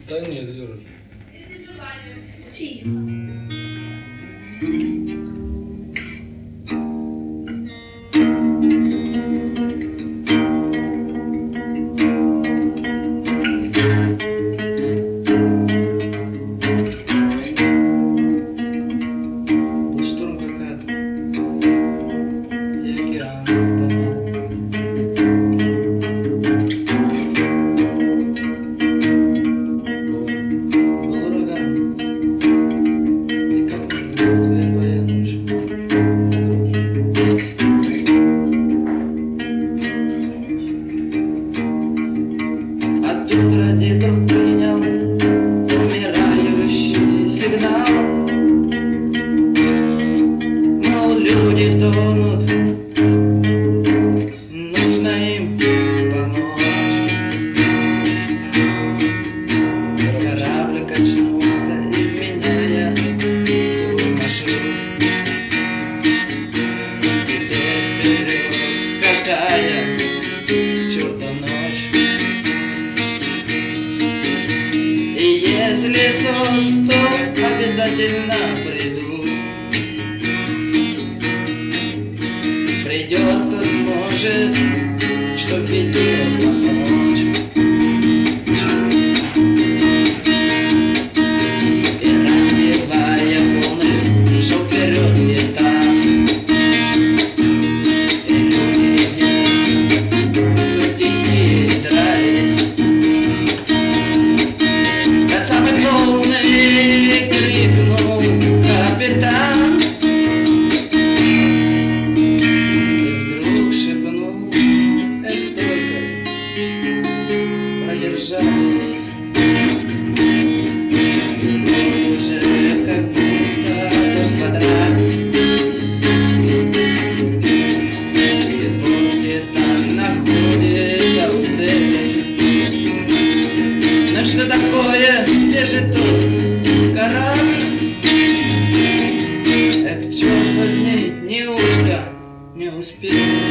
Да нет, Юра. Тихо. Был шторм какая-то. И океан вставал. Был ураган. И как назло, слепая ночь. А тут радиатор принял умирающий сигнал. Мол, люди тонут, нужно им помочь. Корабль качнулся, изменяя свой маршрут. Теперь вперед, какая к черту ночь. И если СОС, то обязательно придут. Придет, кто сможет, чтоб беде помочь. И разбивая волны, шел вперед где-то. И люди со стихи дрались. От самой волны крикнул капитан. И вдруг шепнул: это только продержались. Уже как будто тот квадрат. И вот где-то находится у цели. Но что такое бежит тут корабль? Эх, черт возьми, неужто не успел?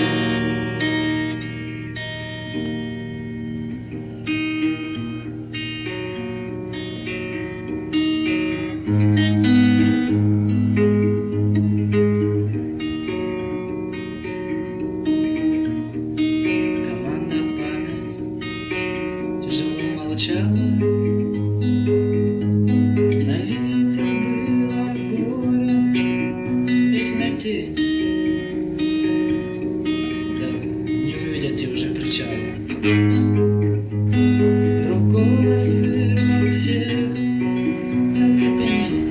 Команда память тяжело молчала. На лицах было горе и смерти. Да не увидят уже причала. Вдруг голос вырвал всех с оцепенения.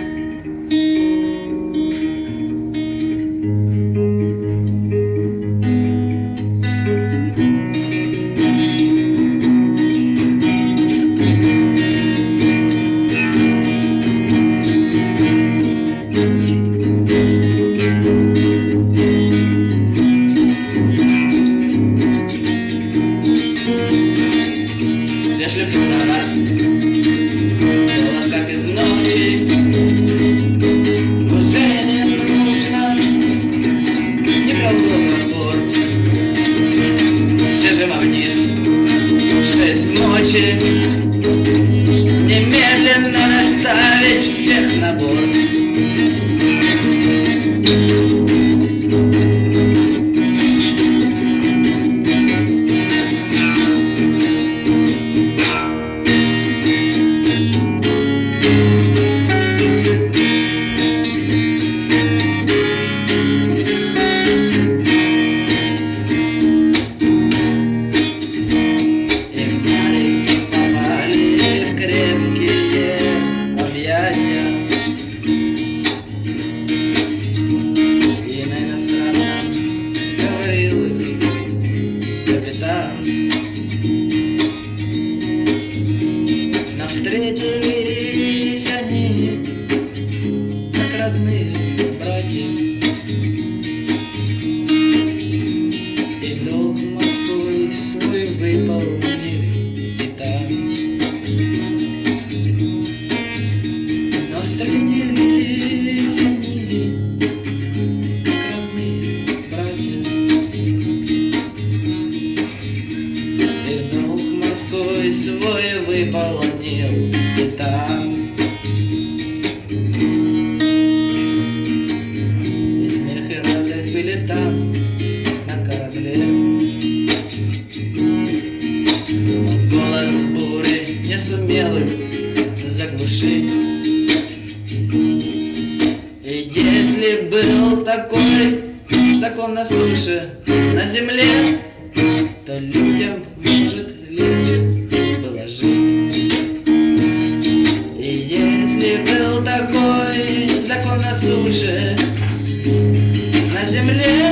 Где шлюпки Савар? Голос как из ночи. Уже не нужно никого на борт. Все живо вниз, что есть мочи. Немедленно наставить всех на борт. Но встретились они, как родные братья, и долг морской свой выполнили титан. Но встретились они, как родные братья, и долг морской свой выполнили. хранил и там. И смех, и радость были там, на корабле. Но голос бури не сумел их заглушить. И если был такой закон на суше, на земле, то людям, может, легче было жить. И если был такой закон на суше, на земле,